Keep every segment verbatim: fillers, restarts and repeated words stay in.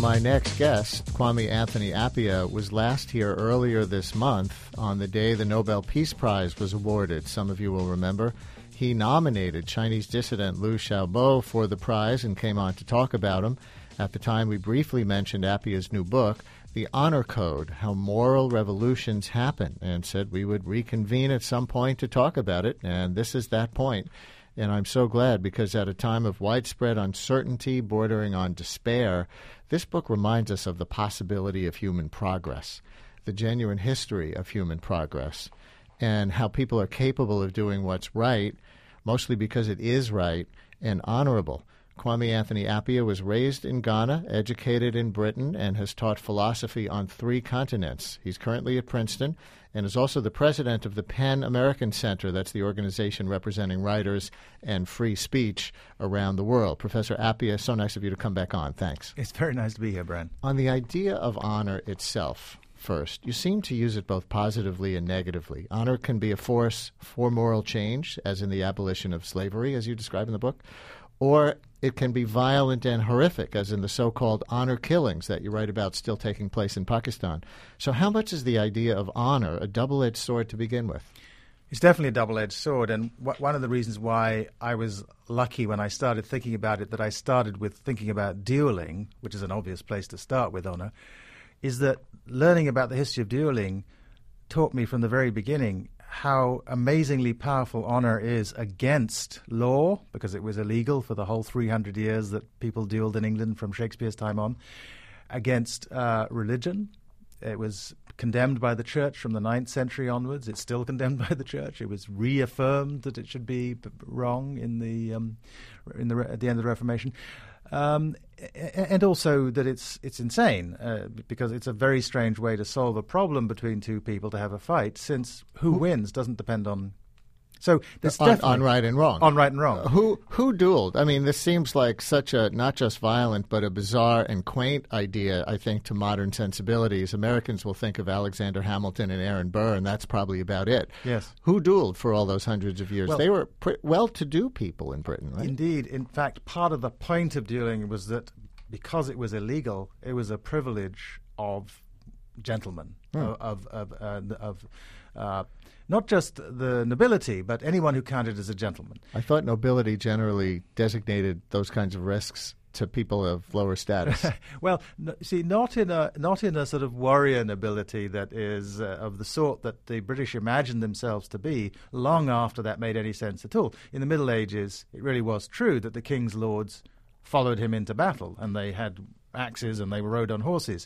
My next guest, Kwame Anthony Appiah, was last here earlier this month on the day the Nobel Peace Prize was awarded. Some of you will remember. He nominated Chinese dissident Liu Xiaobo for the prize and came on to talk about him. At the time, we briefly mentioned Appiah's new book, The Honor Code, How Moral Revolutions Happen, and said we would reconvene at some point to talk about it, and this is that point. And I'm so glad because at a time of widespread uncertainty bordering on despair, this book reminds us of the possibility of human progress, the genuine history of human progress, and how people are capable of doing what's right, mostly because it is right and honorable. Kwame Anthony Appiah was raised in Ghana, educated in Britain, and has taught philosophy on three continents. He's currently at Princeton and is also the president of the Pan American Center. That's the organization representing writers and free speech around the world. Professor Appiah, so nice of you to come back on. Thanks. It's very nice to be here, Brian. On the idea of honor itself, first, you seem to use it both positively and negatively. Honor can be a force for moral change, as in the abolition of slavery, as you describe in the book, or it can be violent and horrific, as in the so-called honor killings that you write about still taking place in Pakistan. So how much is the idea of honor a double-edged sword to begin with? It's definitely a double-edged sword, and w- one of the reasons why I was lucky when I started thinking about it, that I started with thinking about dueling, which is an obvious place to start with honor, is that learning about the history of dueling taught me from the very beginning how amazingly powerful honor is against law, because it was illegal for the whole three hundred years that people dueled in England from Shakespeare's time on, against uh, religion. It was condemned by the church from the ninth century onwards. It's still condemned by the church. It was reaffirmed that it should be b- wrong in the um, in the at the end of the Reformation. Um, and also that it's it's insane uh, because it's a very strange way to solve a problem between two people to have a fight, since who wins doesn't depend on. So there's on, definitely on right and wrong. On right and wrong. Uh, who who dueled? I mean, this seems like such a not just violent but a bizarre and quaint idea, I think, to modern sensibilities. Americans will think of Alexander Hamilton and Aaron Burr, and that's probably about it. Yes. Who dueled for all those hundreds of years? Well, they were pre- well-to-do people in Britain, right? Indeed. In fact, part of the point of dueling was that because it was illegal, it was a privilege of gentlemen, Hmm. of of, of, uh, of uh, not just the nobility, but anyone who counted as a gentleman. I thought nobility generally designated those kinds of risks to people of lower status. Well, no, see, not in a not in a sort of warrior nobility that is uh, of the sort that the British imagined themselves to be long after that made any sense at all. In the Middle Ages, it really was true that the king's lords followed him into battle, and they had axes and they rode on horses.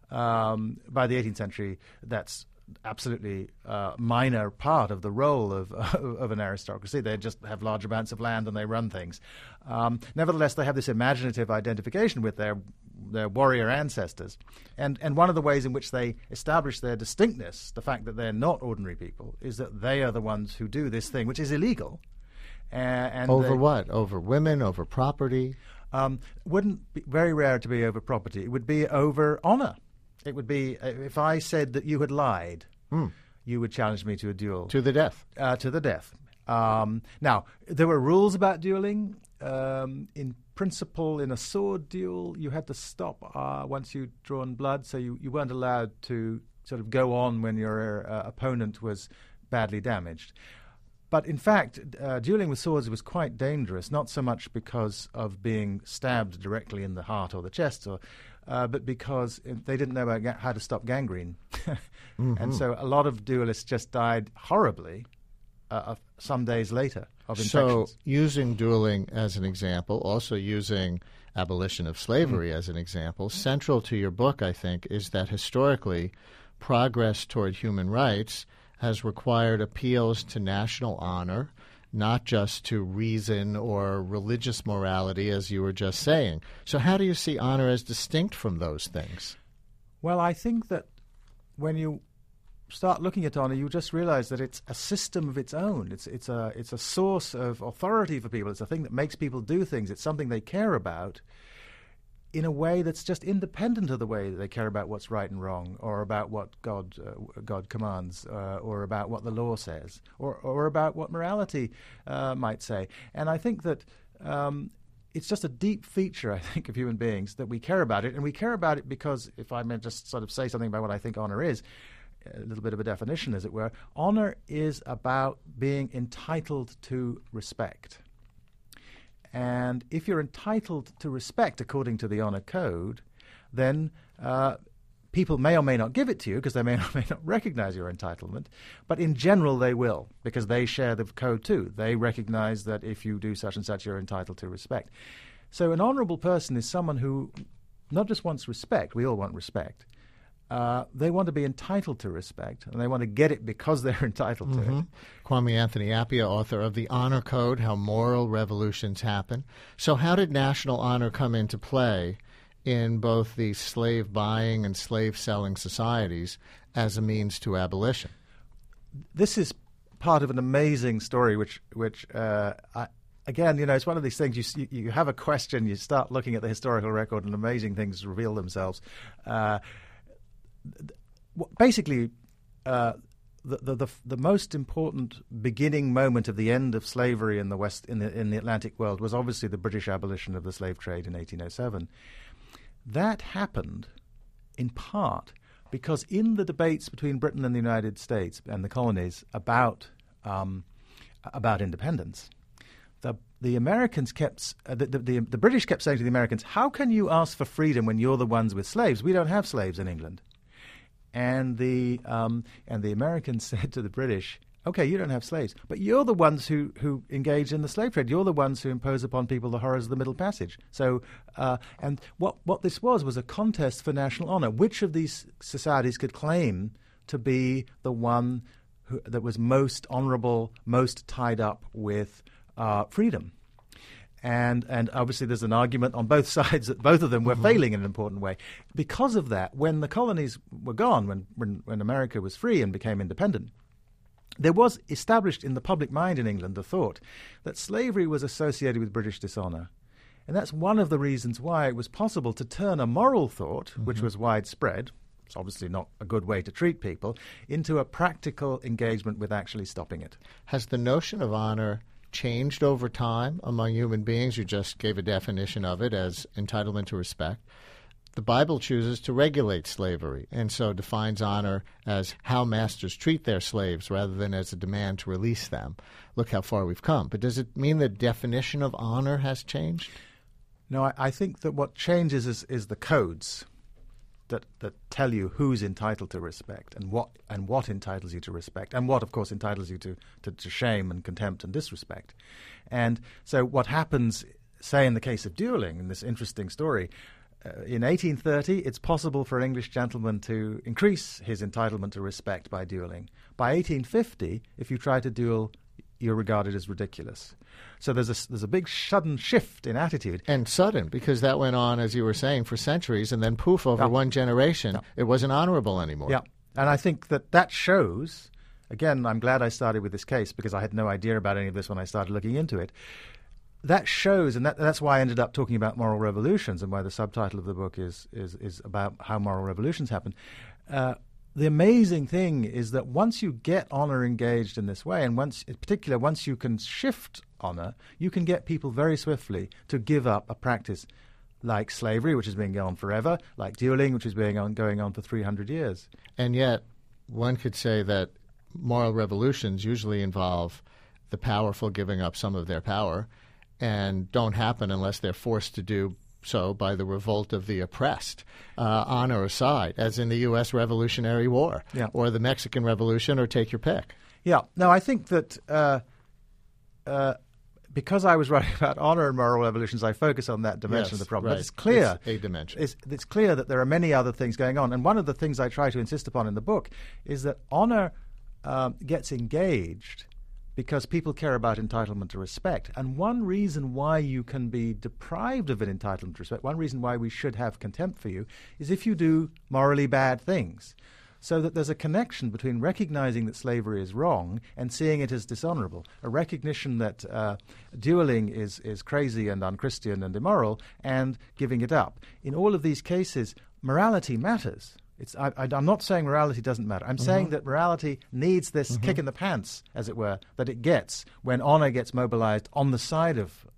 Um, by the eighteenth century, that's absolutely uh, minor part of the role of of an aristocracy. They just have large amounts of land and they run things. Um, nevertheless, they have this imaginative identification with their their warrior ancestors. And and one of the ways in which they establish their distinctness, the fact that they're not ordinary people, is that they are the ones who do this thing, which is illegal. Uh, and over they, what? Over women? Over property? Um, wouldn't be very rare to be over property. It would be over honor. It would be, uh, if I said that you had lied, Mm. you would challenge me to a duel. To the death. Uh, to the death. Um, now, there were rules about dueling. Um, in principle, in a sword duel, you had to stop uh, once you'd drawn blood, so you, you weren't allowed to sort of go on when your uh, opponent was badly damaged. But in fact, uh, dueling with swords was quite dangerous, not so much because of being stabbed directly in the heart or the chest, or, uh, but because they didn't know about ga- how to stop gangrene. mm-hmm. And so a lot of duelists just died horribly uh, of some days later of infections. So using dueling as an example, also using abolition of slavery mm. as an example, central to your book, I think, is that historically progress toward human rights has required appeals to national honor, not just to reason or religious morality, as you were just saying. So how do you see honor as distinct from those things? Well, I think that when you start looking at honor, you just realize that it's a system of its own. It's it's a it's a source of authority for people. It's a thing that makes people do things. It's something they care about in a way that's just independent of the way that they care about what's right and wrong, or about what God uh, God commands, uh, or about what the law says, or or about what morality uh, might say. And I think that um, it's just a deep feature, I think, of human beings that we care about it. And we care about it because, if I may just sort of say something about what I think honor is, a little bit of a definition, as it were, honor is about being entitled to respect. And if you're entitled to respect according to the honor code, then uh, people may or may not give it to you because they may or may not recognize your entitlement, but in general they will, because they share the code too. They recognize that if you do such and such, you're entitled to respect. So an honorable person is someone who not just wants respect, we all want respect, uh, they want to be entitled to respect, and they want to get it because they're entitled mm-hmm. to it. Kwame Anthony Appiah, author of The Honor Code, How Moral Revolutions Happen. So how did national honor come into play in both the slave-buying and slave-selling societies as a means to abolition? This is part of an amazing story, which, which uh, I, again, you know, it's one of these things, you, you have a question, you start looking at the historical record, and amazing things reveal themselves. Uh, basically, uh, the, the, the, the most important beginning moment of the end of slavery in the West, in the, in the Atlantic world, was obviously the British abolition of the slave trade in eighteen oh seven. That happened in part because in the debates between Britain and the United States and the colonies about um, about independence, the the Americans kept uh, the, the the British kept saying to the Americans, "How can you ask for freedom when you're the ones with slaves? We don't have slaves in England." And the um, and the Americans said to the British, "Okay, you don't have slaves, but you're the ones who, who engage in the slave trade. You're the ones who impose upon people the horrors of the Middle Passage." So, uh, and what what this was was a contest for national honor. Which of these societies could claim to be the one who, that was most honorable, most tied up with uh, freedom? And and obviously there's an argument on both sides that both of them were mm-hmm. failing in an important way. Because of that, when the colonies were gone, when, when when America was free and became independent, there was established in the public mind in England the thought that slavery was associated with British dishonor. And that's one of the reasons why it was possible to turn a moral thought, mm-hmm. which was widespread, it's obviously not a good way to treat people, into a practical engagement with actually stopping it. Has the notion of honor changed over time among human beings? You just gave a definition of it as entitlement to respect. The Bible chooses to regulate slavery and so defines honor as how masters treat their slaves rather than as a demand to release them. Look how far we've come. But does it mean the definition of honor has changed? No, I, I think that what changes is, is the codes that, that tell you who's entitled to respect and what and what entitles you to respect and what, of course, entitles you to, to, to shame and contempt and disrespect. And so what happens, say, in the case of dueling, in this interesting story, Uh, in eighteen thirty, it's possible for an English gentleman to increase his entitlement to respect by dueling. By eighteen fifty, if you try to duel, you're regarded as ridiculous. So there's a, there's a big sudden shift in attitude. And sudden, because that went on, as you were saying, for centuries, and then poof, over Yeah. one generation, Yeah. it wasn't honorable anymore. Yeah, and I think that that shows, again, I'm glad I started with this case because I had no idea about any of this when I started looking into it. That shows, and that, that's why I ended up talking about moral revolutions and why the subtitle of the book is is, is about how moral revolutions happen. Uh, the amazing thing is that once you get honor engaged in this way, and once, in particular, once you can shift honor, you can get people very swiftly to give up a practice like slavery, which has been going on forever, like dueling, which has been on, going on for three hundred years. And yet, one could say that moral revolutions usually involve the powerful giving up some of their power, and don't happen unless they're forced to do so by the revolt of the oppressed, uh, honor aside, as in the U S Revolutionary War, yeah. or the Mexican Revolution, or take your pick. Yeah. No, I think that uh, uh, because I was writing about honor and moral revolutions, I focus on that dimension Yes, of the problem. right. But it's clear. It's a dimension. It's, it's clear that there are many other things going on. And one of the things I try to insist upon in the book is that honor um, gets engaged because people care about entitlement to respect. And one reason why you can be deprived of an entitlement to respect, one reason why we should have contempt for you, is if you do morally bad things. So that there's a connection between recognizing that slavery is wrong and seeing it as dishonorable, a recognition that uh, dueling is, is crazy and unchristian and immoral, and giving it up. In all of these cases, morality matters. It's, I, I, I'm not saying morality doesn't matter. I'm mm-hmm. saying that morality needs this mm-hmm. kick in the pants, as it were, that it gets when honor gets mobilized on the side of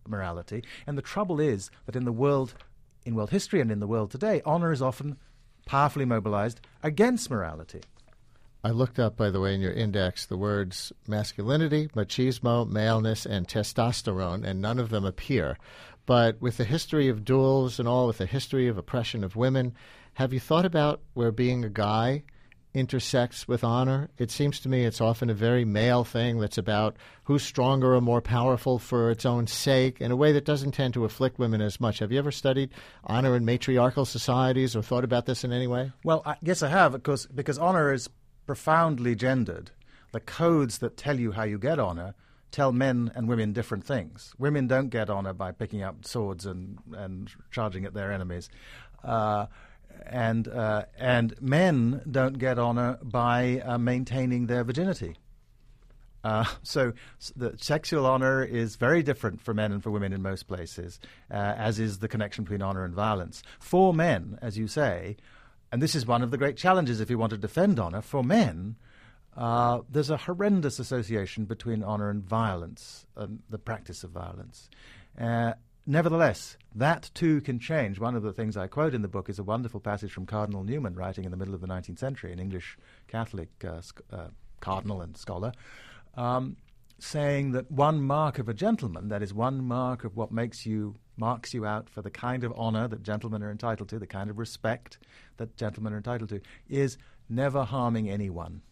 morality. And the trouble is that in the world, in world history and in the world today, honor is often powerfully mobilized against morality. I looked up, by the way, in your index, the words masculinity, machismo, maleness, and testosterone, and none of them appear. But with the history of duels and all, with the history of oppression of women, have you thought about where being a guy intersects with honor? It seems to me it's often a very male thing that's about who's stronger or more powerful for its own sake, in a way that doesn't tend to afflict women as much. Have you ever studied honor in matriarchal societies or thought about this in any way? Well, I guess I have, because, because honor is profoundly gendered. The codes that tell you how you get honor tell men and women different things. Women don't get honor by picking up swords and, and charging at their enemies. Uh, and uh, and men don't get honor by uh, maintaining their virginity. Uh, so the sexual honor is very different for men and for women in most places, uh, as is the connection between honor and violence. For men, as you say, and this is one of the great challenges if you want to defend honor, for men, uh, there's a horrendous association between honor and violence, and the practice of violence. Uh, nevertheless, that too can change. One of the things I quote in the book is a wonderful passage from Cardinal Newman, writing in the middle of the nineteenth century, an English Catholic uh, sc- uh, cardinal and scholar, um, saying that one mark of a gentleman, that is one mark of what makes you marks you out for the kind of honor that gentlemen are entitled to, the kind of respect that gentlemen are entitled to, is never harming anyone.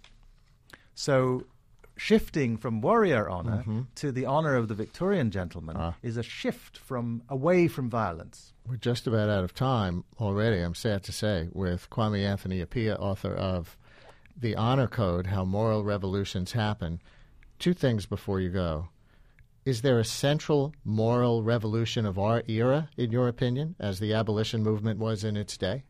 So shifting from warrior honor mm-hmm. to the honor of the Victorian gentleman ah. is a shift from away from violence. We're just about out of time already, I'm sad to say, with Kwame Anthony Appiah, author of The Honor Code, How Moral Revolutions Happen. Two things before you go. Is there a central moral revolution of our era, in your opinion, as the abolition movement was in its day?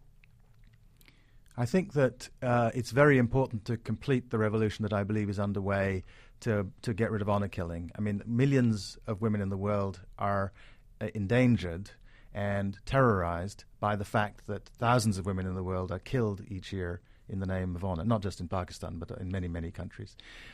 I think that uh, it's very important to complete the revolution that I believe is underway to to get rid of honor killing. I mean, millions of women in the world are uh, endangered and terrorized by the fact that thousands of women in the world are killed each year in the name of honor, not just in Pakistan, but in many, many countries.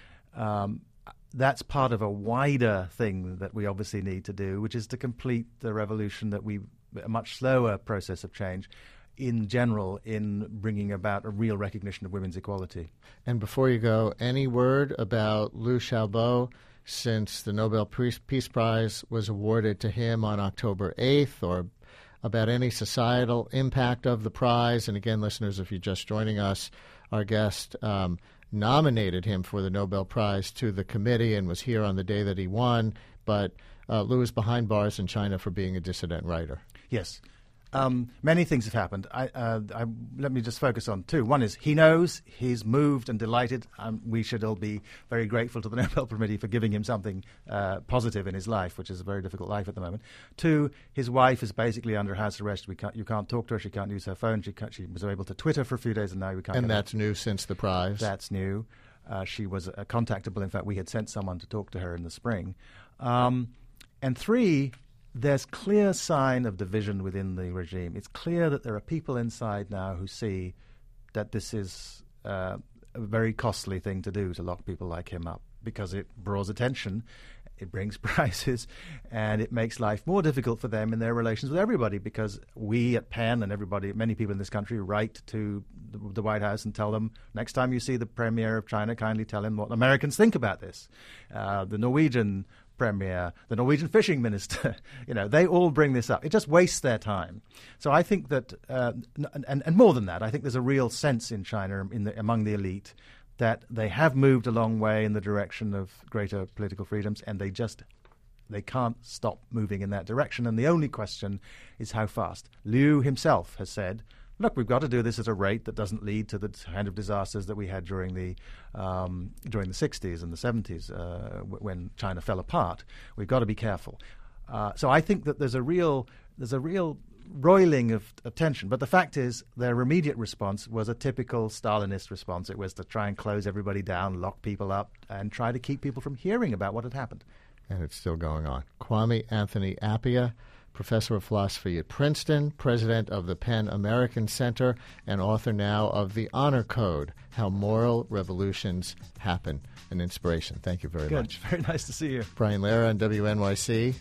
Um, That's part of a wider thing that we obviously need to do, which is to complete the revolution that we, a much slower process of change in general in bringing about a real recognition of women's equality. And before you go, any word about Liu Xiaobo since the Nobel Peace Prize was awarded to him on October eighth, or about any societal impact of the prize? And again, listeners, if you're just joining us, our guest um, nominated him for the Nobel Prize to the committee and was here on the day that he won, but uh, Liu is behind bars in China for being a dissident writer. Yes. Um, many things have happened. I, uh, I, let me just focus on two. One is he knows, he's moved and delighted. Um, we should all be very grateful to the Nobel Committee for giving him something uh, positive in his life, which is a very difficult life at the moment. Two, his wife is basically under house arrest. We can't, you can't talk to her. She can't use her phone. She, can't, she was able to Twitter for a few days, and now we can't. And that's new since the prize. That's new. Uh, she was uh, contactable. In fact, we had sent someone to talk to her in the spring. Um, and three, there's clear sign of division within the regime. It's clear that there are people inside now who see that this is uh, a very costly thing to do, to lock people like him up, because it draws attention, it brings prizes, and it makes life more difficult for them in their relations with everybody, because we at Penn and everybody, many people in this country, write to the, the White House and tell them, next time you see the Premier of China, kindly tell him what Americans think about this. Uh, the Norwegian Premier, the Norwegian fishing minister, you know, they all bring this up. It just wastes their time. So I think that, uh, and, and more than that, I think there's a real sense in China, in the, among the elite, that they have moved a long way in the direction of greater political freedoms, and they just, they can't stop moving in that direction. And the only question is how fast. Liu himself has said, look, we've got to do this at a rate that doesn't lead to the kind of disasters that we had during the um, during the sixties and the seventies uh, w- when China fell apart. We've got to be careful. Uh, so I think that there's a real there's a real roiling of, of tension. But the fact is, their immediate response was a typical Stalinist response. It was to try and close everybody down, lock people up, and try to keep people from hearing about what had happened. And it's still going on. Kwame Anthony Appiah, Professor of Philosophy at Princeton, President of the Penn American Center, and author now of The Honor Code, How Moral Revolutions Happen. An inspiration. Thank you very Good. much. Very nice to see you. Brian Lehrer on W N Y C.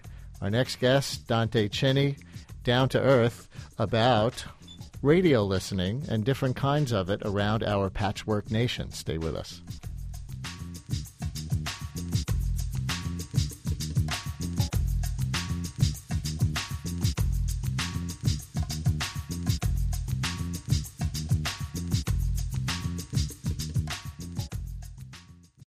Our next guest, Dante Cini, down to earth about radio listening and different kinds of it around our patchwork nation. Stay with us.